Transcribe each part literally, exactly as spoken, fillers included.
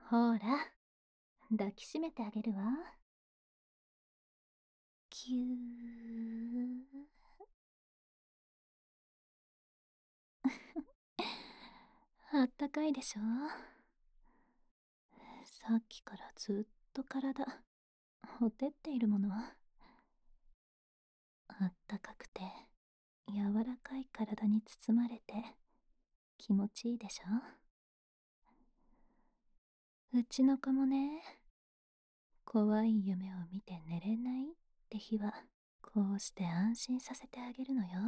ほら、抱きしめてあげるわ。ぎゅー。あったかいでしょ？さっきからずっと体、ほてっているもの。あったかくて、柔らかい体に包まれて、気持ちいいでしょ？うちの子もね、怖い夢を見て寝れないって日は、こうして安心させてあげるのよ。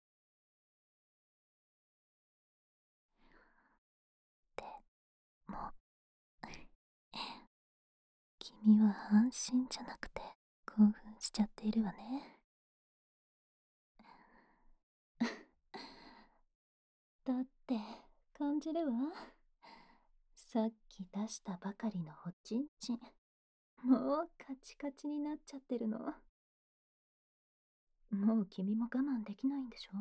でも、君は安心じゃなくて興奮しちゃっているわね。だって感じるわ。さっき出したばかりのおちんちん、もうカチカチになっちゃってるの。もう君も我慢できないんでしょ？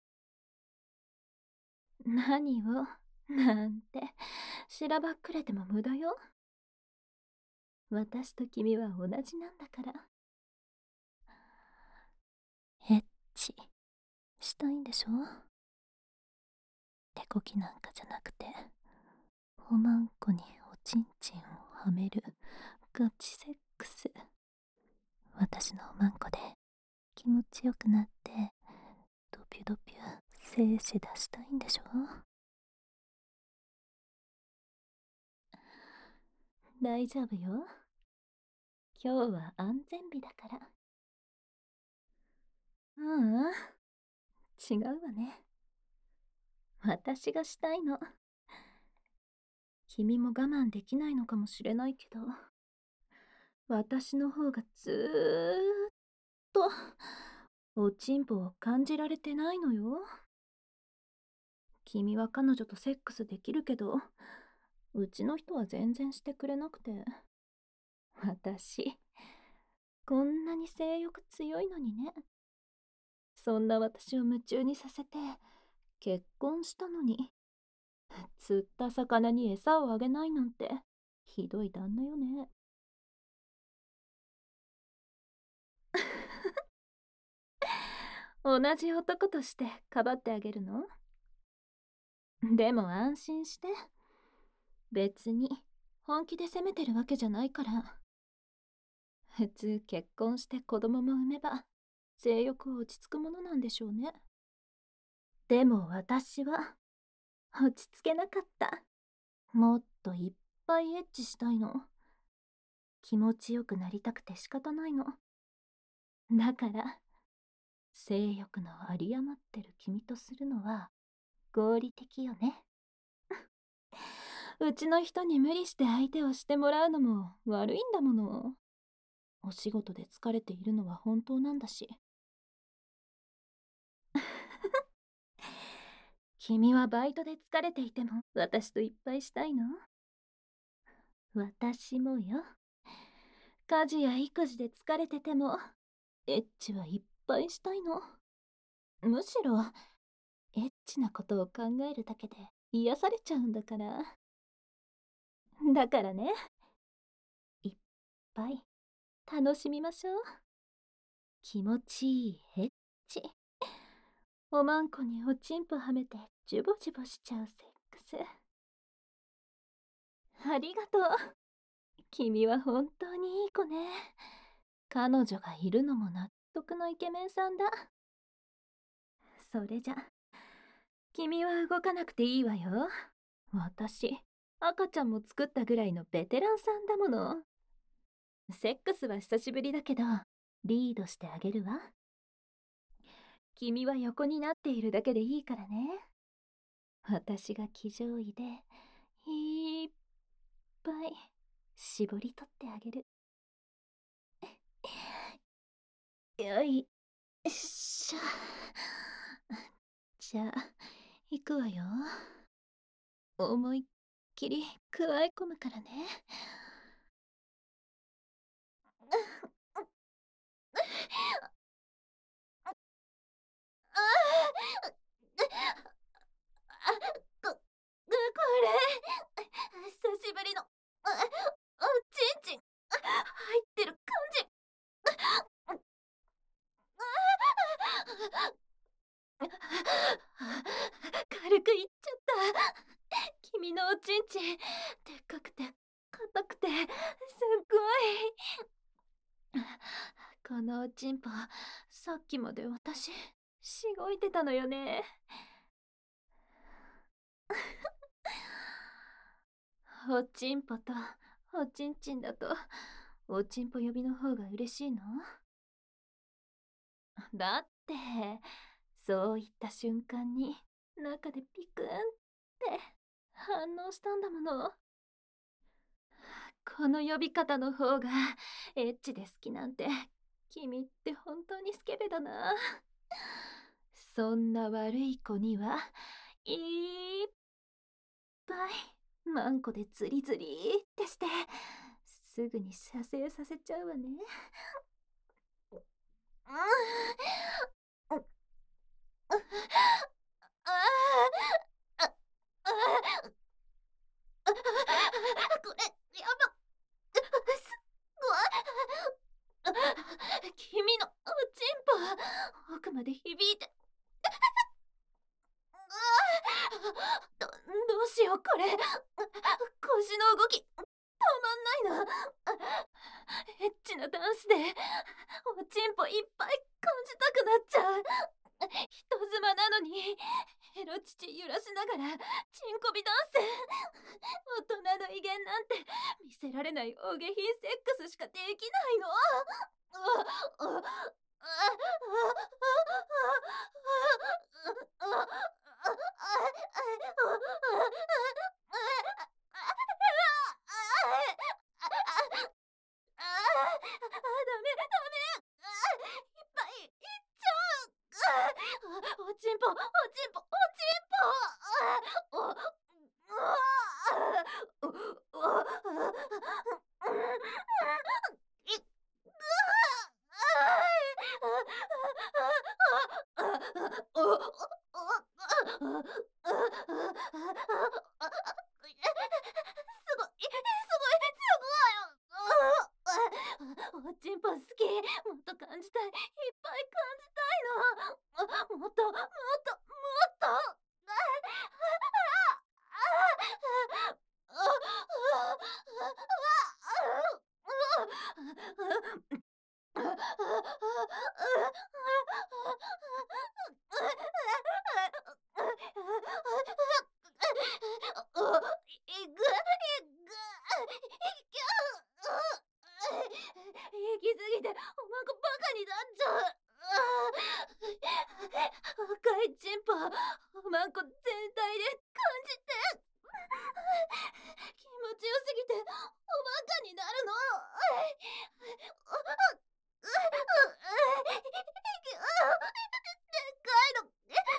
何をなんてしらばっくれても無駄よ。私と君は同じなんだから。エッチしたいんでしょ？手こきなんかじゃなくて、おまんこにおちんちんをはめるガチセックス。私のおまんこで気持ちよくなってドピュドピュ精子出したいんでしょ？大丈夫よ。今日は安全日だから。ううん、違うわね。私がしたいの。君も我慢できないのかもしれないけど、私の方がずーっとおちんぽを感じられてないのよ。君は彼女とセックスできるけど、うちの人は全然してくれなくて。私、こんなに性欲強いのにね。そんな私を夢中にさせて、結婚したのに、釣った魚に餌をあげないなんて、ひどい旦那よね。同じ男としてかばってあげるの？でも安心して。別に本気で責めてるわけじゃないから。普通結婚して子供も産めば性欲は落ち着くものなんでしょうね。でも私は落ち着けなかった。もっといっぱいエッチしたいの。気持ちよくなりたくて仕方ないの。だから性欲の有り余ってる君とするのは合理的よね。うちの人に無理して相手をしてもらうのも悪いんだもの。お仕事で疲れているのは本当なんだし。君はバイトで疲れていても私といっぱいしたいの？私もよ。家事や育児で疲れててもエッチはいっぱいしたいの。むしろエッチなことを考えるだけで癒されちゃうんだから。だからね、いっぱい楽しみましょう。気持ちいいエッチ。おまんこにおちんぽはめてジュボジュボしちゃうセックス。ありがとう。君は本当にいい子ね。彼女がいるのも納得のイケメンさんだ。それじゃ、君は動かなくていいわよ。私、赤ちゃんも作ったぐらいのベテランさんだもの。セックスは久しぶりだけど、リードしてあげるわ。君は横になっているだけでいいからね。私が騎乗位で、いっぱい絞り取ってあげる。よいしょ。じゃあ、行くわよ。思いっきりくわえ込むからね。あこ、これ、久しぶりの、 くいっちゃった。君のおちんちん、でっかくて硬くてすっごい。このおちんぽ、さっきまで私しごいてたのよね。おちんぽとおちんちんだとおちんぽ呼びの方が嬉しいの？だってそういった瞬間に中でピクンって反応したんだもの。この呼び方の方がエッチで好きなんて、君って本当にスケベだな。そんな悪い子にはいっぱいマンコでズリズリってしてすぐに射精させちゃうわね。うん、あああああこれやばすごい。君のおちんぽ奥まで響いてどどうしようこれ。腰の動きたまんないな。エッチなダンスでおちんぽいっぱい感じたくなっちゃう。人妻なのにエロ乳揺らしながらチンコビダンス。大人の威厳なんて見せられないお下品セックスしかできないの。あああああ、ダメダメ。ああ、いっぱいいっちゃう。ああ、おちんぽおちんぽおちんぽ。ああ、おうわあ、うういっすごい、すごい、すごい。おちんぽ好き。もっと感じたい。いっぱい感じたいの。もっと、もっと、もっと。いく、いく、行き過ぎておまんこバカになっちゃう。赤いチンポおまんこ全体で感じて気持ちよすぎておバカになるの。でっかいの。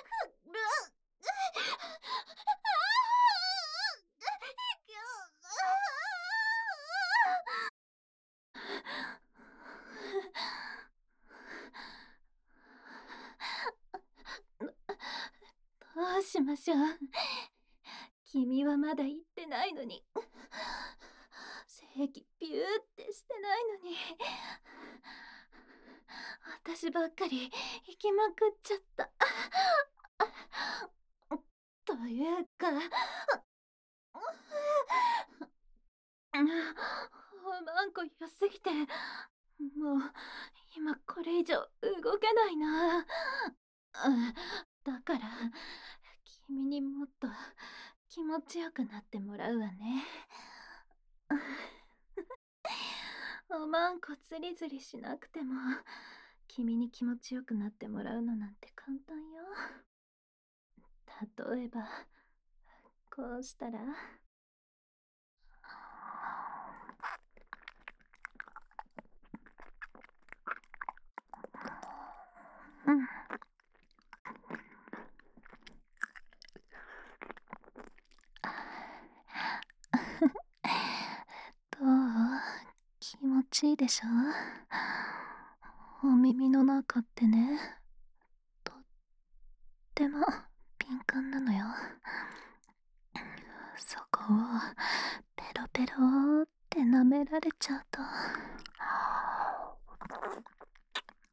どうしましょう。君はまだ言ってないのに、性器ピューってしてないのに、私ばっかり行きまくっちゃった。というか、おまんこ良すぎて、もう今これ以上動けないな。だから君にもっと気持ちよくなってもらうわね。おまんこズリズリしなくても君に気持ちよくなってもらうのなんて簡単よ。例えばこうしたら。うん。どう？気持ちいいでしょ？お耳の中ってね、とっても敏感なのよ。そこをペロペロって舐められちゃうと、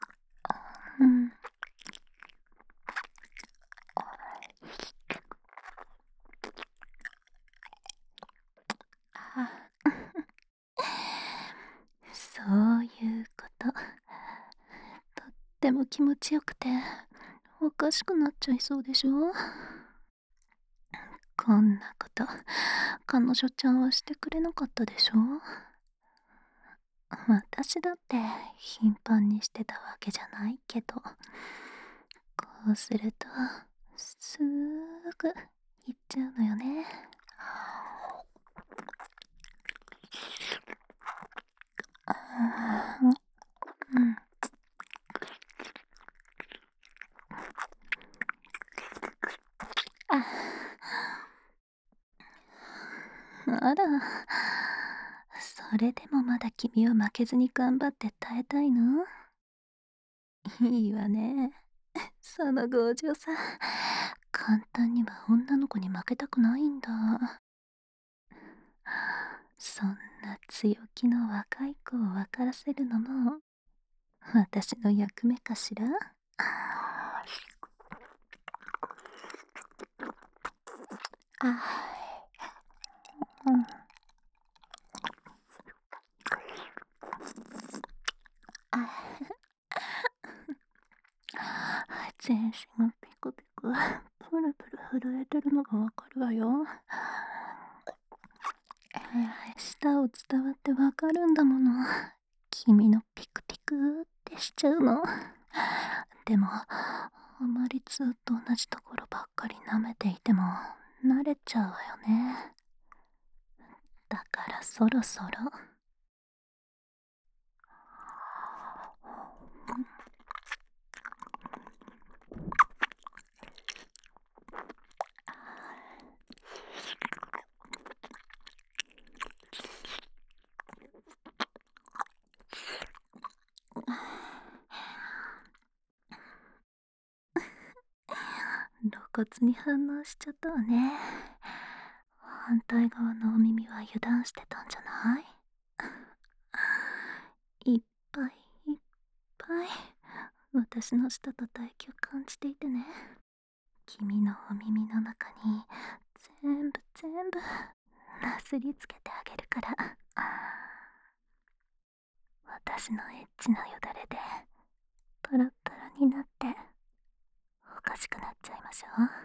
うん、 ても気持ちよくておかしくなっちゃいそうでしょ。こんなこと彼女ちゃんはしてくれなかったでしょ。私だって頻繁にしてたわけじゃないけど、こうするとすーぐいっちゃうのよね。うん、ああら、それでもまだ君は負けずに頑張って耐えたいの？いいわね。その強情さ。簡単には女の子に負けたくないんだ。そんな強気の若い子を分からせるのも私の役目かしら。あ、うん、あ、全身がピクピク、プルプル震えてるのがわかるわよ。舌を伝わってわかるんだもの。君のピクピクってしちゃうの。でも、あまりずっと同じところばっかり舐めていても慣れちゃうわよね。だからそろそろ。露骨に反応しちゃったわね。反対側のお耳は油断してたんじゃない？いっぱいいっぱい私の舌と唾液を感じていてね。君のお耳の中に全部全部なすりつけてあげるから。私のエッチなよだれでパラッパラになっておかしくなっちゃいましょう。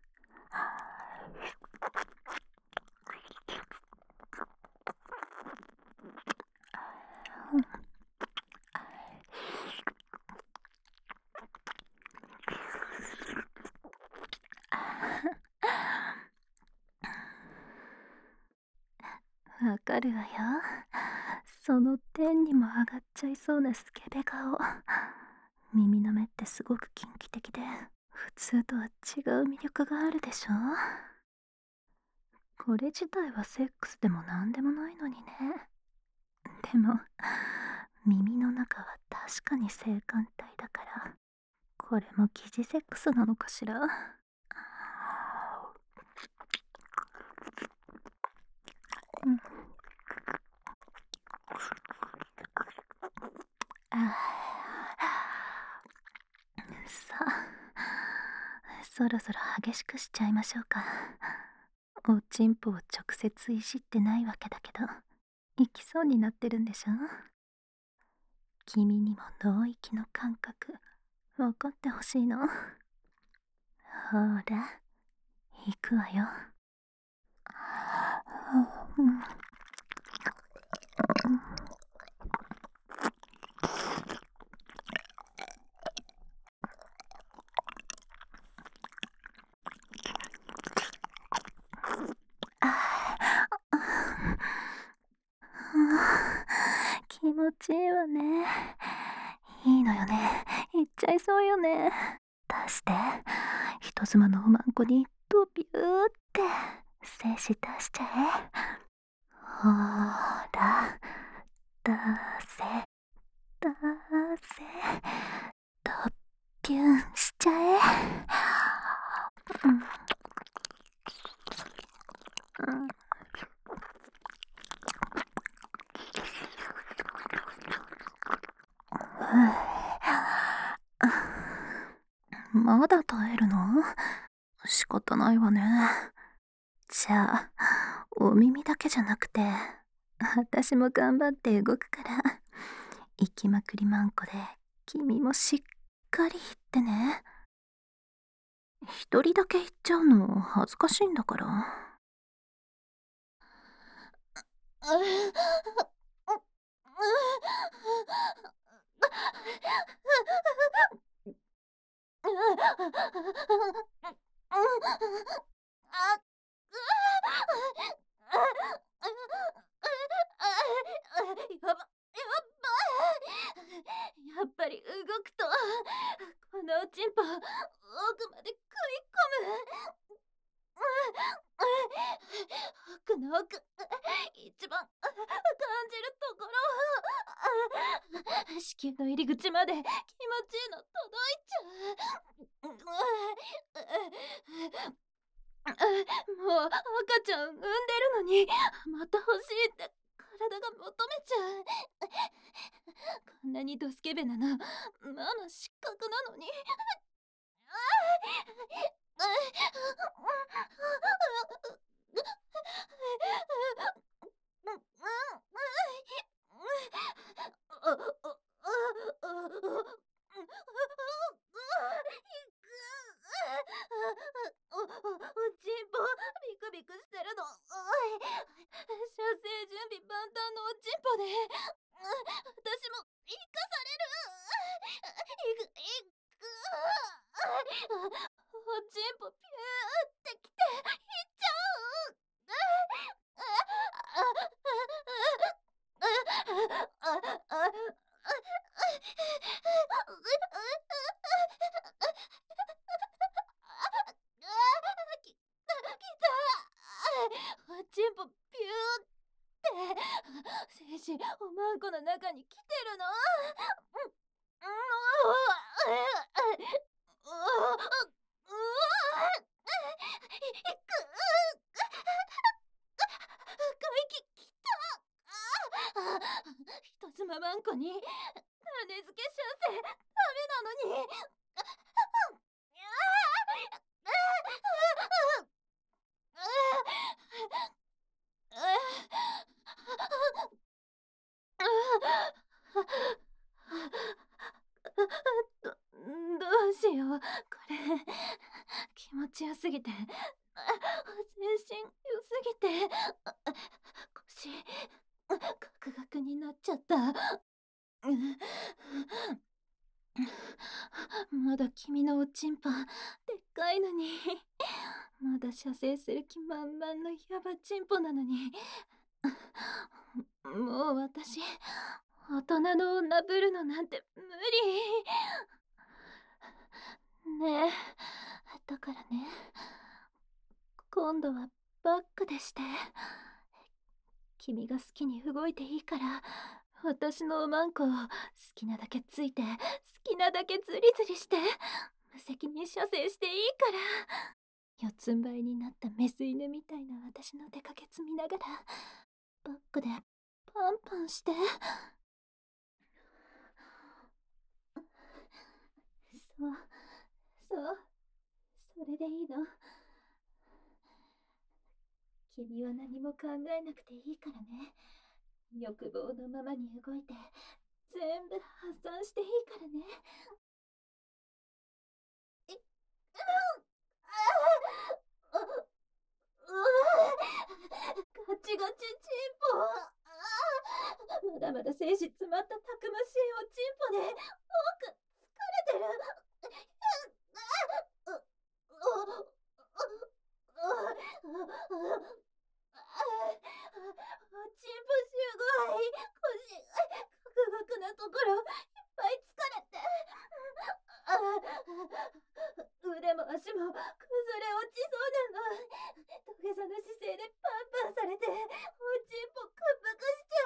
わかるわよ。その天にも上がっちゃいそうなスケベ顔。耳の目ってすごく近畿的で普通とは違う魅力があるでしょ。これ自体はセックスでもなんでもないのにね。でも耳の中は確かに性感帯だから、これも疑似セックスなのかしら。うん、あさあ、そろそろ激しくしちゃいましょうか。おちんぽを直接いじってないわけだけど、行きそうになってるんでしょ。君にも脳域の感覚分かってほしいの。ほら、行くわよ。うん、気持ちいいわね。いいのよね。行っちゃいそうよね。出して。人妻のおまんこにドビューって精子出しちゃえ。ほら、出せ、出せ。ドビュンしちゃえ。うん、うん、まだ耐えるの？仕方ないわね。じゃあ、お耳だけじゃなくて、私も頑張って動くから、行きまくりまんこで、君もしっかり言ってね。一人だけ言っちゃうの恥ずかしいんだから。やっぱり動くとこのおちんぽ奥まで食い込む。奥の奥、一番感じるところ、子宮の入り口まで気持ちいいの届いちゃう。もう赤ちゃん産んでるのにまた欲しいって体が求めちゃう。こんなにドスケベなのママ失格なのに。お、お、おちんぽビクビクしてるの。射精準備万端のおちんぽで私も生かされる。いくいくおちんぽピューってきていっちゃう。き、きた。おちんぽピューって精子おまんこの中に来てるの。人妻まんこに種付け射精ダメなのに。ど、どうしようこれ気持ちよすぎて全身良すぎて腰ガクガクになっちゃった。まだ君のおちんぽでっかいのに、まだ射精する気満々のヤバちんぽなのに、もう私大人の女ぶるのなんて無理ねえ。だからね、今度はバックでして。君が好きに動いていいから私のおまんこを好きなだけついて好きなだけズリズリして無責任射精していいから。四つん這いになったメス犬みたいな私の出かけつ見ながらバックでパンパンして。そうそうそれでいいの。君は何も考えなくていいからね。欲望のままに動いて全部発散していいからね。え、ガチガチチンポ。まだまだ精子詰まったたくましいおちんぽで多く疲れてる。おちんぽすごい腰ガクガクなところいっぱい疲れて腕も足も崩れ落ちそうなの。土下座の姿勢でパンパンされておちんぽ屈服しちゃ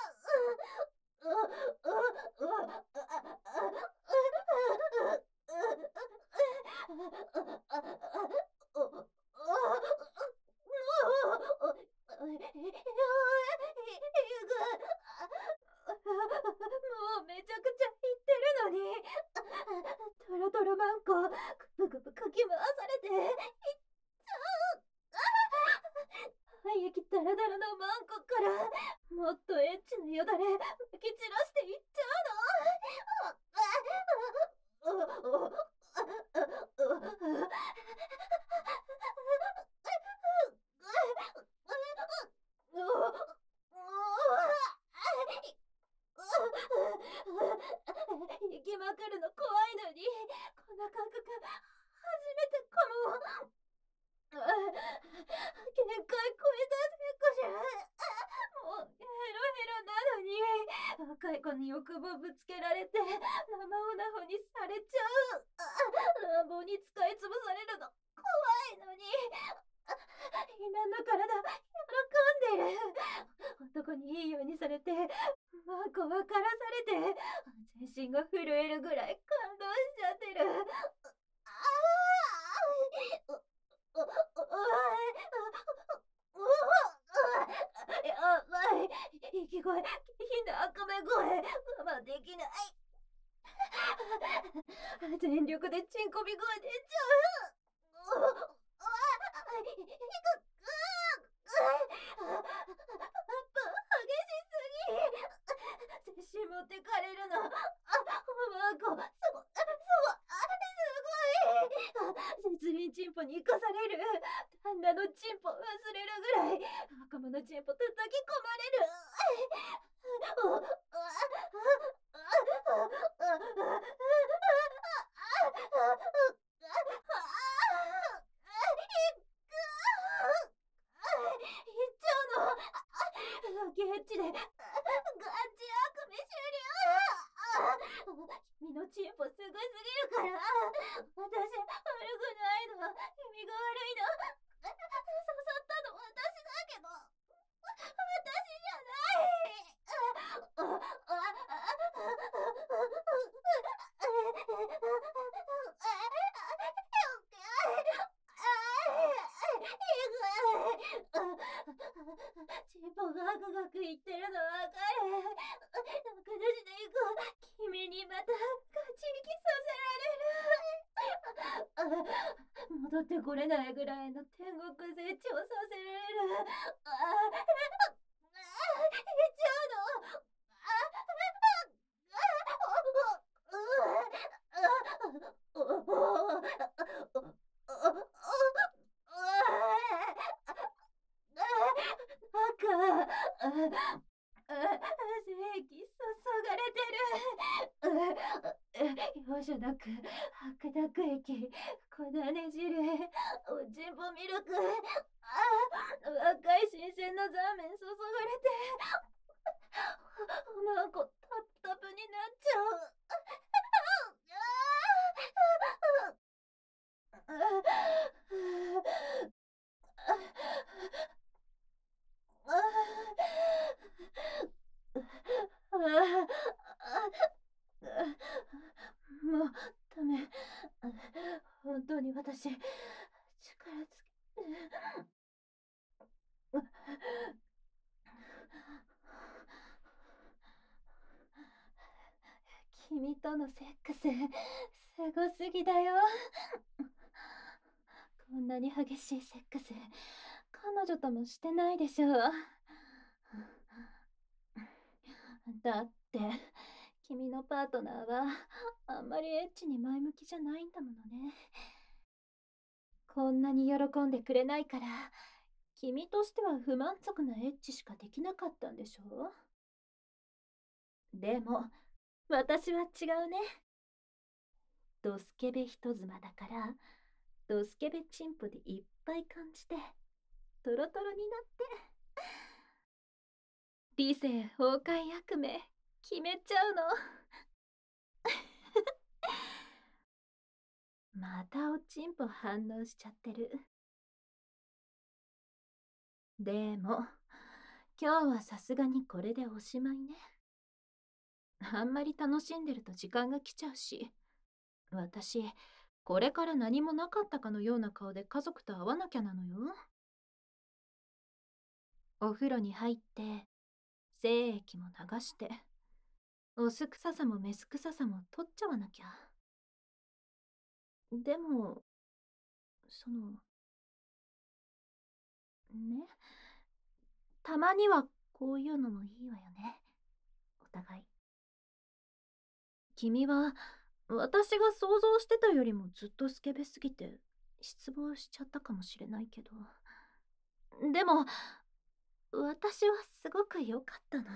もうめちゃくちゃ言ってるのにトロトロマンコぐぐぐかき回されていっちゃう。廃液ダラダラのマンコからもっとエッチなよだれまき散らしていっちゃうの。 行きまくるの怖いのに、こんな感覚初めてかも。限界超えたせこじゃ。もうヘロヘロなのに、若い子に欲望ぶつけられて生オナホにされちゃう。乱暴に使いつぶされるの怖いのに、今の体喜んでる。男にいいようにされて、マンコ分からされて、全身が震えるぐらい感動しちゃってる。ああう、う、う、う、やばい。息声、下品な赤目声、我慢できない。全力でチンコビ声出ちゃう。うわあ、ひく、う、う、激しすぎ。全身持ってかれるの。あ、マンコ、すご、すご、あ、すごい。絶倫チンポに生かされる。旦那のチンポ忘れるぐらい若者チンポ叩き込まれる。行っちゃうの。ゲッチでガチあくび終了。君のチンポすごすぎるから。私悪くないの。君が悪いの。刺さったの私だけど、私じゃない。チンポガクガク言ってるのわかる。仲出しで行こう。君にまたガチ息させられる。戻ってこれないぐらいの天国絶頂させられる。ああ、言っちゃうの。赤。精液注がれてる。容赦なく白濁液、粉ね汁、おちんぽミルク、あ若い新鮮なザーメン注がれて、おまんこタプタプになっちゃう。もうダメ。本当に私力つけ君とのセックスすごすぎだよ。こんなに激しいセックス彼女ともしてないでしょう。だって君のパートナーはあんまりエッチに前向きじゃないんだものね。こんなに喜んでくれないから君としては不満足なエッチしかできなかったんでしょう。でも私は違うね。ドスケベ人妻だからドスケベチンポでいっぱい感じてトロトロになって理性崩壊役目決めちゃうの。またおちんぽ反応しちゃってる。でも今日はさすがにこれでおしまいね。あんまり楽しんでると時間が来ちゃうし、私これから何もなかったかのような顔で家族と会わなきゃなのよ。お風呂に入って精液も流してオス臭さもメス臭さも取っちゃわなきゃ。でもそのね、たまにはこういうのもいいわよね、お互い。君は私が想像してたよりもずっとスケベすぎて失望しちゃったかもしれないけど。でも、私はすごく良かったの。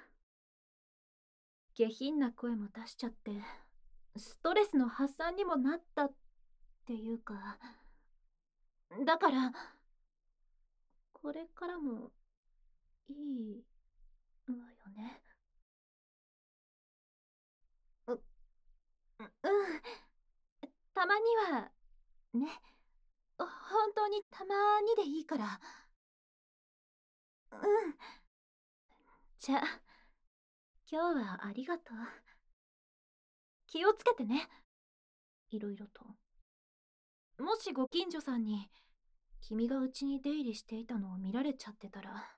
下品な声も出しちゃって、ストレスの発散にもなったっていうか。だから、これからもいいわよね。う、う、うん。たまには、ね。本当にたまにでいいから。うん。じゃあ、今日はありがとう。気をつけてね。いろいろと。もしご近所さんに、君がうちに出入りしていたのを見られちゃってたら。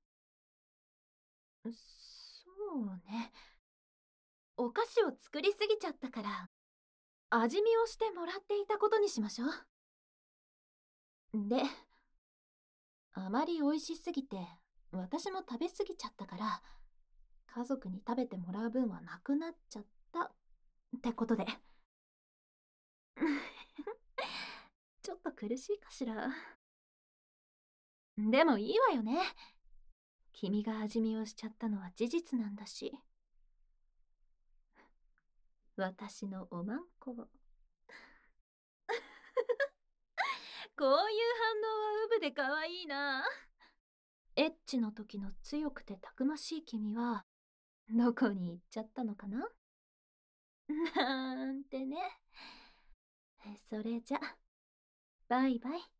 そうね。お菓子を作りすぎちゃったから、味見をしてもらっていたことにしましょう。で、あまり美味しすぎて、私も食べ過ぎちゃったから、家族に食べてもらう分はなくなっちゃったってことで。ちょっと苦しいかしら。でもいいわよね。君が味見をしちゃったのは事実なんだし。私のおまんこを。こういう反応はウブで可愛いな。エッチの時の強くてたくましい君はどこに行っちゃったのかな。なんてね。それじゃバイバイ。